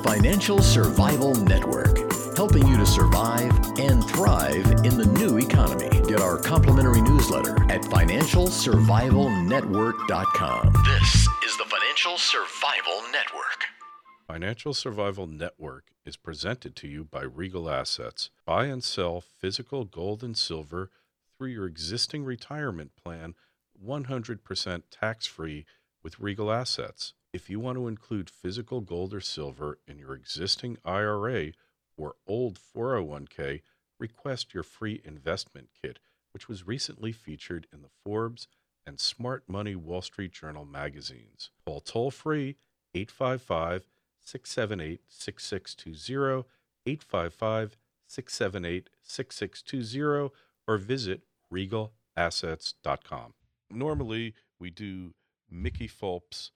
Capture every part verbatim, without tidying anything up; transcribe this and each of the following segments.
Financial Survival Network, helping you to survive and thrive in the new economy. Get our complimentary newsletter at financial survival network dot com. This is the Financial Survival Network. Financial Survival Network is presented to you by Regal Assets. Buy and sell physical gold and silver through your existing retirement plan, one hundred percent tax-free with Regal Assets. If you want to include physical gold or silver in your existing I R A or old four oh one k, request your free investment kit, which was recently featured in the Forbes and Smart Money Wall Street Journal magazines. Call toll-free eight five five, six seven eight, six six two zero, eight five five, six seven eight, six six two zero, or visit regal assets dot com. Normally, we do Mickey Fulp's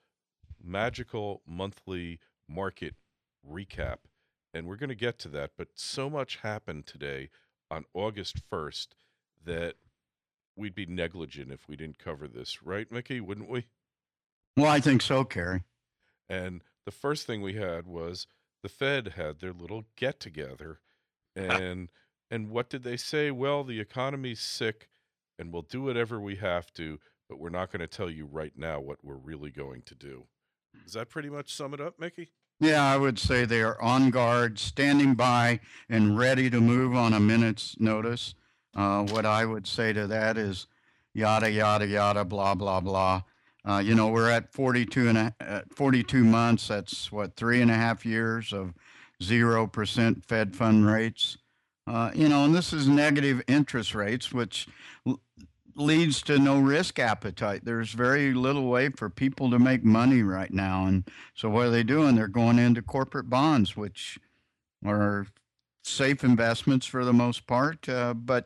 magical monthly market recap, and we're going to get to that, but so much happened today on August first that we'd be negligent if we didn't cover this, right, Mickey? Wouldn't we? Well, I think so, Kerry. And the first thing we had was the Fed had their little get-together, and and what did they say? Well, the economy's sick, and we'll do whatever we have to, but we're not going to tell you right now what we're really going to do. Does that pretty much sum it up, Mickey? Yeah, I would say they are on guard, standing by, and ready to move on a minute's notice. Uh, what I would say to that is yada, yada, yada, blah, blah, blah. Uh, you know, we're at forty-two and a, uh, forty-two months. That's what, three and a half years of zero percent Fed fund rates. Uh, you know, and this is negative interest rates, which l- leads to no risk appetite. There's very little way for people to make money right now. And so what are they doing? They're going into corporate bonds, which are safe investments for the most part. Uh, but,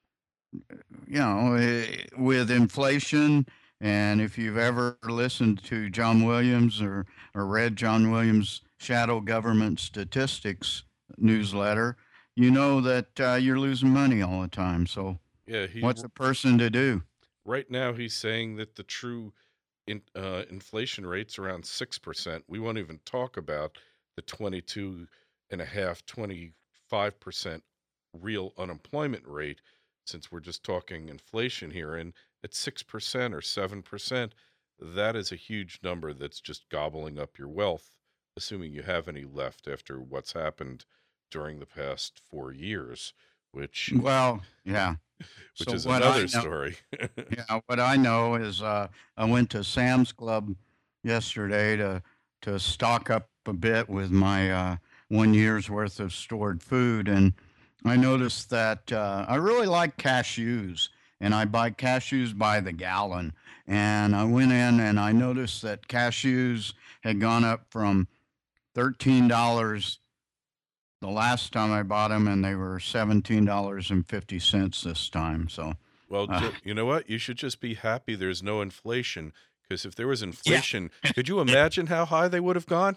you know, eh, with inflation, and if you've ever listened to John Williams or, or read John Williams' Shadow Government Statistics newsletter, you know that uh, you're losing money all the time. So Yeah, he, what's a person to do? right now he's saying that the true in, uh, inflation rate's around six percent. We won't even talk about the twenty-two and a half, twenty-five percent real unemployment rate, since we're just talking inflation here. And at six percent or seven percent, that is a huge number that's just gobbling up your wealth, assuming you have any left after what's happened during the past four years, which Well, yeah. which So is what I another know, story. yeah, what I know is uh, I went to Sam's Club yesterday to to stock up a bit with my uh, one year's worth of stored food, and I noticed that uh, I really like cashews, and I buy cashews by the gallon. And I went in and I noticed that cashews had gone up from thirteen dollars the last time I bought them, and they were seventeen dollars and fifty cents this time. So, Well, uh, ju- you know what? You should just be happy there's no inflation, because if there was yeah. inflation, could you imagine how high they would have gone?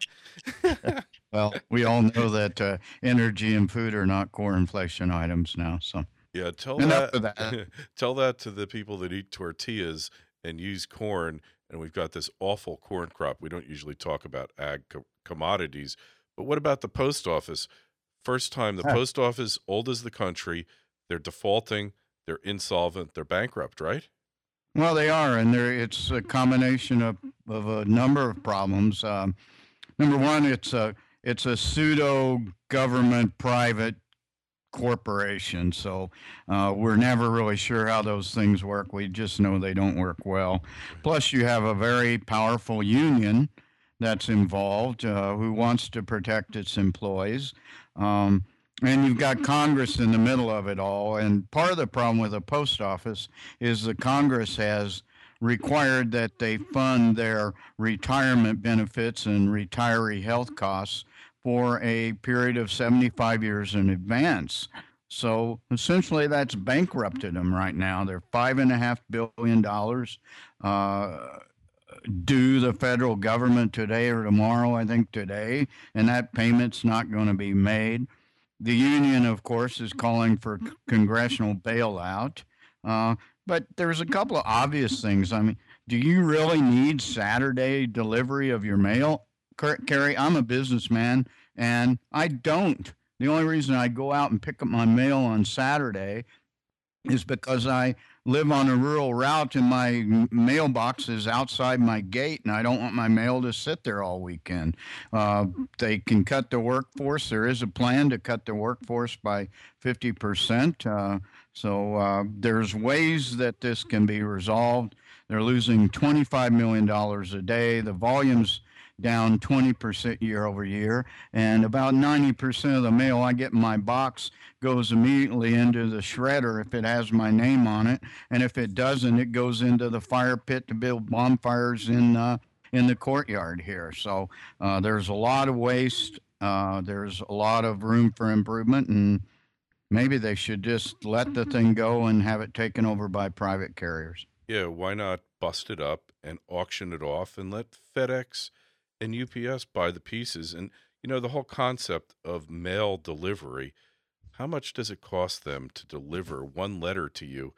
Well, we all know that uh, energy and food are not core inflation items now. So, Yeah, tell enough that of that. tell that to the people that eat tortillas and use corn, and we've got this awful corn crop. We don't usually talk about ag co- commodities, but what about the post office? First time the Huh. post office, old as the country, they're defaulting, they're insolvent, they're bankrupt, right? Well, they are, and there it's a combination of, of a number of problems. Um, number one, it's a it's a pseudo government private corporation, so uh, we're never really sure how those things work. We just know they don't work well. Plus, you have a very powerful union that's involved uh, who wants to protect its employees. Um, and you've got Congress in the middle of it all. And part of the problem with the post office is the Congress has required that they fund their retirement benefits and retiree health costs for a period of seventy-five years in advance. So essentially, that's bankrupted them right now. They're five and a half billion dollars uh, due the federal government today or tomorrow. I think today, and that payment's not going to be made. The union, of course, is calling for c- congressional bailout. Uh, but there's a couple of obvious things. I mean, do you really need Saturday delivery of your mail? Carrie, I'm a businessman, and I don't. The only reason I go out and pick up my mail on Saturday is because I live on a rural route and my m- mailbox is outside my gate, and I don't want my mail to sit there all weekend. Uh, they can cut the workforce. There is a plan to cut the workforce by fifty percent. Uh, so uh, there's ways that this can be resolved. They're losing twenty-five million dollars a day. The volume's down twenty percent year over year, and about ninety percent of the mail I get in my box goes immediately into the shredder if it has my name on it, and if it doesn't, it goes into the fire pit to build bonfires in uh, in the courtyard here. So uh, there's a lot of waste. Uh, there's a lot of room for improvement, and maybe they should just let the thing go and have it taken over by private carriers. Yeah, why not bust it up and auction it off and let FedEx and U P S buy the pieces? And, you know, the whole concept of mail delivery, how much does it cost them to deliver one letter to you?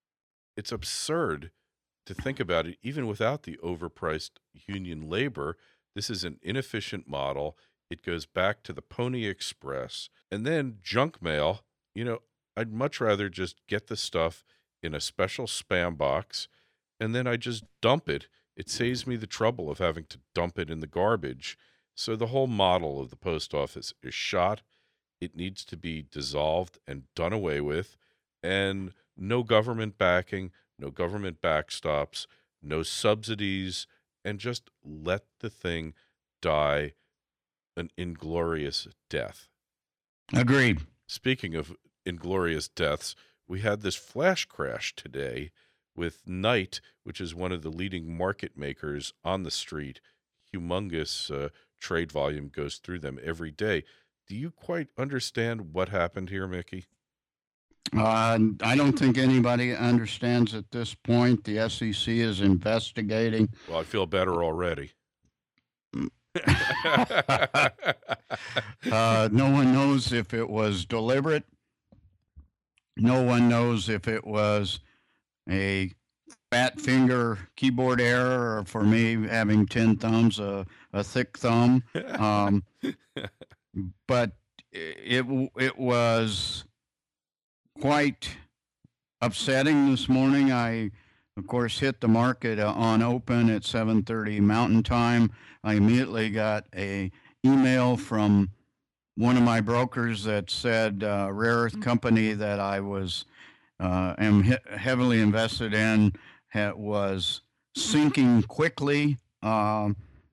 It's absurd to think about it, even without the overpriced union labor. This is an inefficient model. It goes back to the Pony Express. And then junk mail, you know, I'd much rather just get the stuff in a special spam box and then I just dump it. It saves me the trouble of having to dump it in the garbage. So the whole model of the post office is shot. It needs to be dissolved and done away with, and no government backing, no government backstops, no subsidies, and just let the thing die an inglorious death. Agreed. Speaking of inglorious deaths, we had this flash crash today with Knight, which is one of the leading market makers on the street. Humongous uh, trade volume goes through them every day. Do you quite understand what happened here, Mickey? Uh, I don't think anybody understands at this point. The S E C is investigating. Well, I feel better already. uh, no one knows if it was deliberate. No one knows if it was a fat finger keyboard error, or for me having ten thumbs, a, a thick thumb. Um, but it it was quite upsetting this morning. I, of course, hit the market uh, on open at seven thirty Mountain Time. I immediately got a email from one of my brokers that said uh, rare earth company that I was uh, am he- heavily invested in ha- was sinking quickly. Um,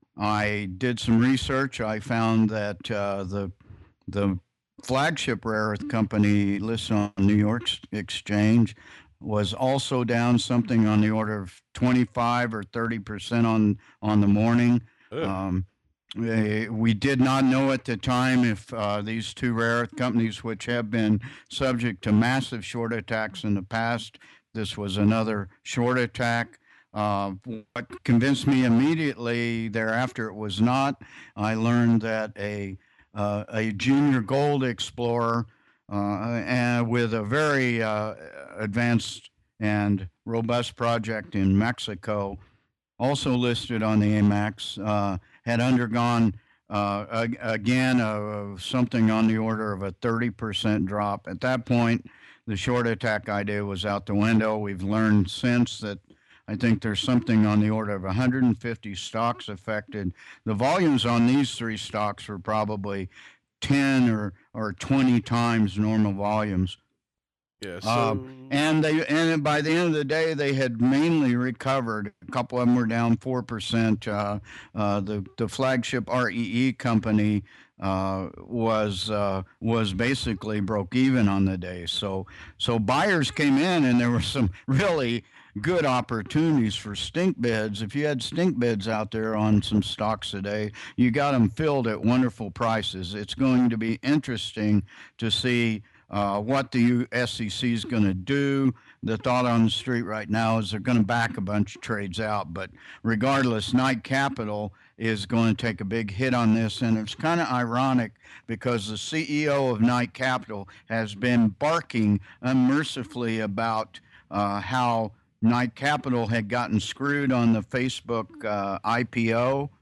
I did some research. I found that uh, the the flagship rare earth company listed on New York Exchange was also down something on the order of twenty-five or thirty percent on on the morning. Um, we, we did not know at the time if uh, these two rare earth companies, which have been subject to massive short attacks in the past, this was another short attack. Uh, what convinced me immediately thereafter it was not. I learned that a uh, a junior gold explorer uh, and with a very uh, advanced and robust project in Mexico, also listed on the A M A X, uh, had undergone uh, ag- again uh, something on the order of a thirty percent drop. At that point, the short attack idea was out the window. We've learned since that I think there's something on the order of one hundred fifty stocks affected. The volumes on these three stocks were probably ten or, or twenty times normal volumes. Yeah, so... Um, and they and by the end of the day, they had mainly recovered. A couple of them were down four percent. Uh, uh, the the flagship R E E company uh, was uh, was basically broke even on the day. So so buyers came in, and there were some really good opportunities for stink bids. If you had stink bids out there on some stocks today, you got them filled at wonderful prices. It's going to be interesting to see uh, what the S E C is going to do. The thought on the street right now is they're going to back a bunch of trades out. But regardless, Knight Capital is going to take a big hit on this. And it's kind of ironic because the C E O of Knight Capital has been barking unmercifully about uh, how Knight Capital had gotten screwed on the Facebook uh, I P O.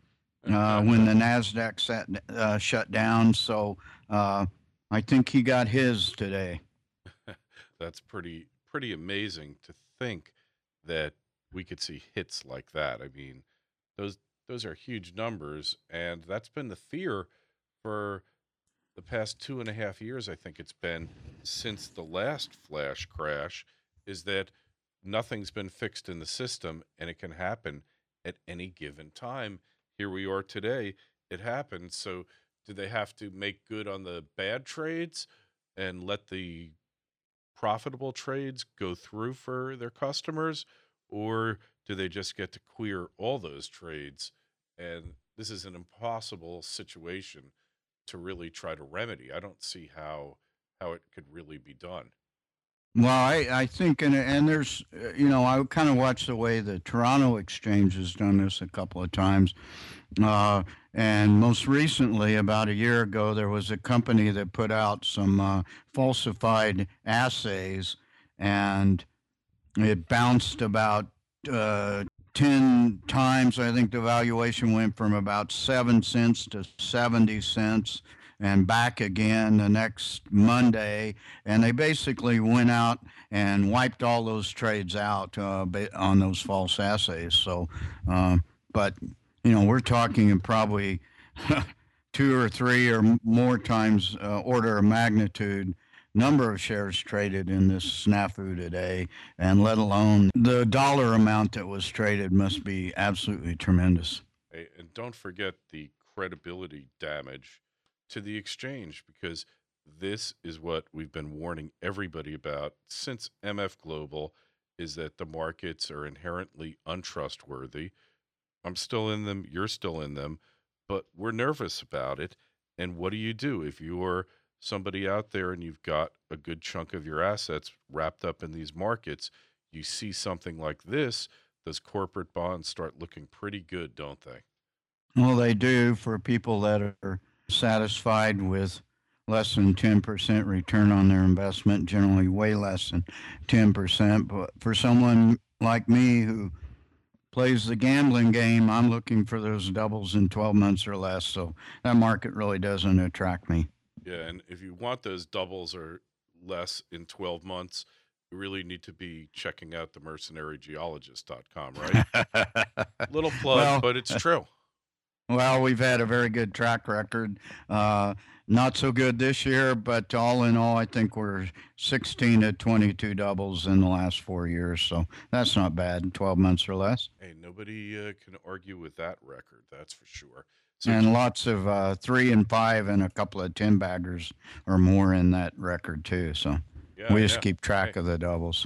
uh, when the NASDAQ sat, uh, shut down. So uh, I think he got his today. That's pretty pretty amazing to think that we could see hits like that. I mean, those those are huge numbers, and that's been the fear for the past two and a half years. I think it's been since the last flash crash, is that nothing's been fixed in the system, and it can happen at any given time. Here we are today. It happened. So, do they have to make good on the bad trades and let the profitable trades go through for their customers, or do they just get to clear all those trades? And this is an impossible situation to really try to remedy. I don't see how how it could really be done. Well, I, I think, and, and there's, uh, you know, I kind of watched the way the Toronto Exchange has done this a couple of times. Uh, and most recently, about a year ago, there was a company that put out some uh, falsified assays, and it bounced about uh, ten times. I think the valuation went from about seven cents to seventy cents and back again the next Monday. And they basically went out and wiped all those trades out uh, on those false assays. So, um, but, you know, we're talking probably two or three or more times uh, order of magnitude number of shares traded in this snafu today, and let alone the dollar amount that was traded must be absolutely tremendous. Hey, and don't forget the credibility damage to the exchange, because this is what we've been warning everybody about since M F Global, is that the markets are inherently untrustworthy. I'm still in them, you're still in them, but we're nervous about it. And what do you do if you're somebody out there and you've got a good chunk of your assets wrapped up in these markets? You see something like this, those corporate bonds start looking pretty good, don't they? Well, they do for people that are satisfied with less than ten percent return on their investment, generally way less than ten percent. But for someone like me who plays the gambling game, I'm looking for those doubles in twelve months or less. So that market really doesn't attract me. Yeah, and if you want those doubles or less in twelve months, you really need to be checking out the mercenary geologist dot com, right? Little plug, Well, but it's true. well, we've had a very good track record. Uh, not so good this year, but all in all, I think we're sixteen to twenty-two doubles in the last four years. So that's not bad, twelve months or less. Hey, nobody uh, can argue with that record, that's for sure. So, And lots of uh, three and five and a couple of ten baggers or more in that record, too. So yeah, we just yeah. keep track Hey. of the doubles.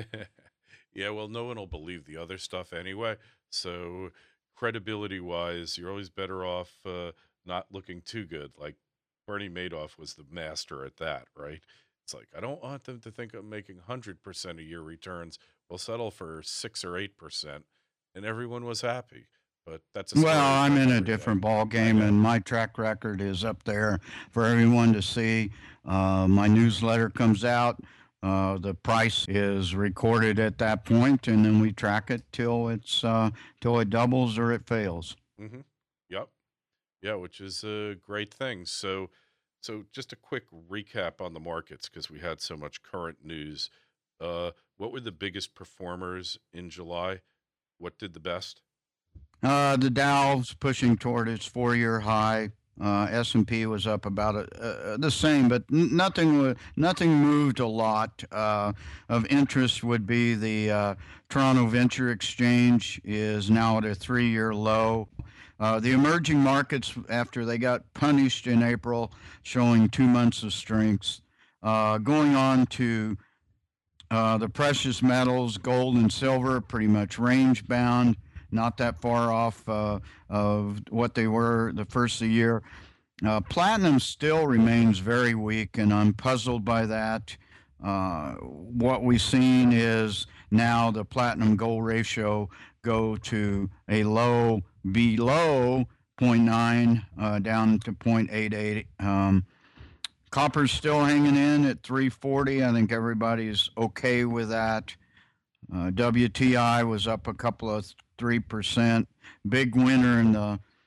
Yeah, well, no one will believe the other stuff anyway. So, credibility wise, you're always better off uh, not looking too good. Like Bernie Madoff was the master at that, right? It's like, I don't want them to think I'm making one hundred percent a year returns. We'll settle for six or eight percent. And everyone was happy. But that's a story Well, I'm for in a another day. different ball I game, know. and my track record is up there for everyone to see. Uh, my newsletter comes out. Uh, the price is recorded at that point, and then we track it till it's uh, till it doubles or it fails. Mm-hmm. Yep. Yeah, which is a great thing. So, so just a quick recap on the markets, because we had so much current news. Uh, what were the biggest performers in July? What did the best? Uh, the Dow's pushing toward its four-year high. Uh, S and P was up about a, uh, the same, but n- nothing wa- nothing moved a lot. Uh, of interest would be the uh, Toronto Venture Exchange is now at a three-year low. Uh, the emerging markets, after they got punished in April, showing two months of strength. Uh, going on to uh, the precious metals, gold and silver, pretty much range bound, not that far off uh, of what they were the first of the year. Uh, platinum still remains very weak, and I'm puzzled by that. Uh, what we've seen is now the platinum gold ratio go to a low below zero point nine uh, down to zero point eight eight. Um, copper's still hanging in at three forty. I think everybody's okay with that. Uh, W T I was up a couple of three percent. Big winner in the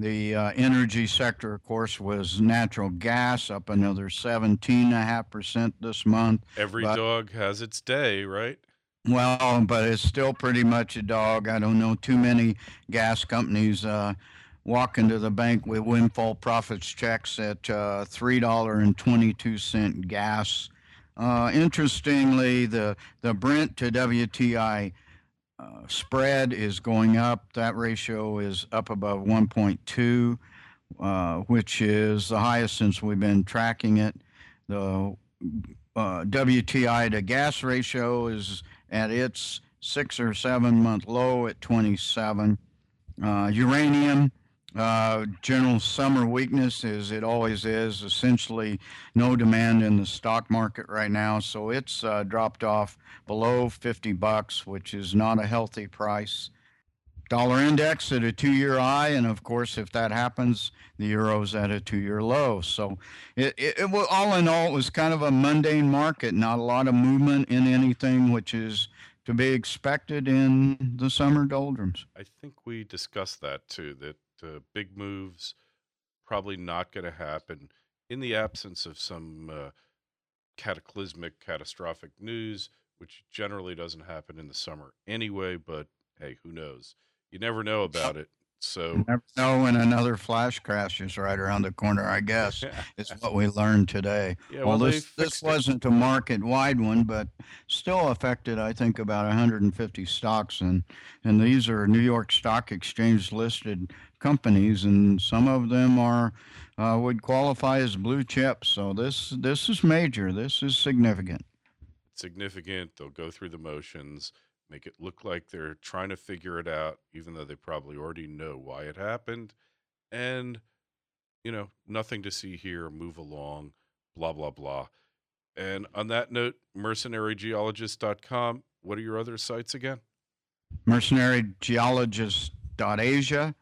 The uh, energy sector, of course, was natural gas up another seventeen point five percent this month. Every But, dog has its day, right? well, but it's still pretty much a dog. I don't know too many gas companies uh, walking to the bank with windfall profits checks at uh, three dollars and twenty-two cents gas. Uh, interestingly, the, the Brent to W T I uh, spread is going up. That ratio is up above one point two, uh, which is the highest since we've been tracking it. The uh, W T I to gas ratio is at its six or seven month low at twenty-seven. Uh, uranium, uh, general summer weakness, as it always is, essentially no demand in the stock market right now. So it's uh, dropped off below fifty bucks, which is not a healthy price. Dollar index at a two-year high, and of course, if that happens, the euro's at a two-year low. So, it, it, it wa- all in all, it was kind of a mundane market. Not a lot of movement in anything, which is to be expected in the summer doldrums. I think we discussed that too, that uh, big moves probably not going to happen in the absence of some uh, cataclysmic, catastrophic news, which generally doesn't happen in the summer anyway, but hey, who knows? You never know about it. So, Never know when another flash crash is right around the corner, I guess, is what we learned today. yeah, Well, well, they this this fixed it. wasn't a market-wide one, but still affected, I think, about one hundred fifty stocks, and and these are New York Stock Exchange listed companies, and some of them are uh, would qualify as blue chips. So this this is major. This is significant. Significant. They'll go through the motions, make it look like they're trying to figure it out, even though they probably already know why it happened. And, you know, nothing to see here, move along, blah, blah, blah. And on that note, mercenary geologist dot com, what are your other sites again? mercenary geologist dot asia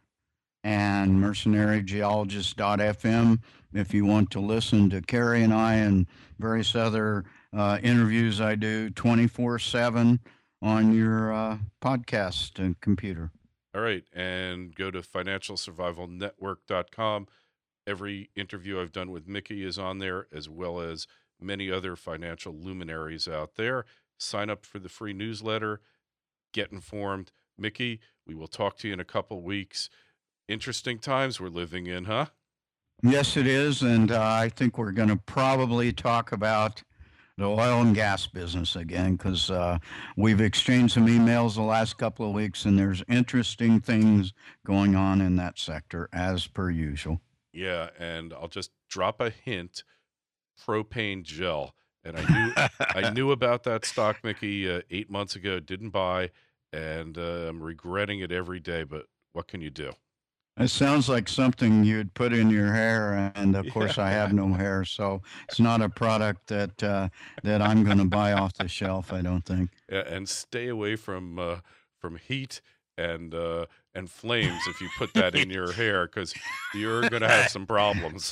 and mercenary geologist dot f m if you want to listen to Carrie and I and various other uh, interviews I do twenty-four seven on your uh, podcast and computer. All right. And go to financial survival network dot com. Every interview I've done with Mickey is on there, as well as many other financial luminaries out there. Sign up for the free newsletter, get informed. Mickey, we will talk to you in a couple weeks. Interesting times we're living in, huh? Yes, it is. And uh, I think we're going to probably talk about the oil and gas business again because uh, we've exchanged some emails the last couple of weeks, and there's interesting things going on in that sector as per usual. Yeah, and I'll just drop a hint: propane gel. And I knew I knew about that stock, Mickey, uh, eight months ago. Didn't buy, and uh, I'm regretting it every day. But what can you do? It sounds like something you'd put in your hair, and of course, I have Yeah, no hair, so it's not a product that uh, that I'm going to buy off the shelf. I don't think. Yeah, and stay away from uh, from heat and uh, and flames if you put that in your hair, because you're going to have some problems.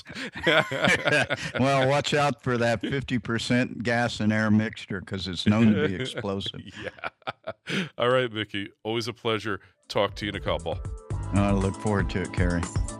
Well, watch out for that fifty percent gas and air mixture because it's known to be explosive. Yeah. All right, Mickey. Always a pleasure. Talk to you in a couple. I look forward to it, Carrie.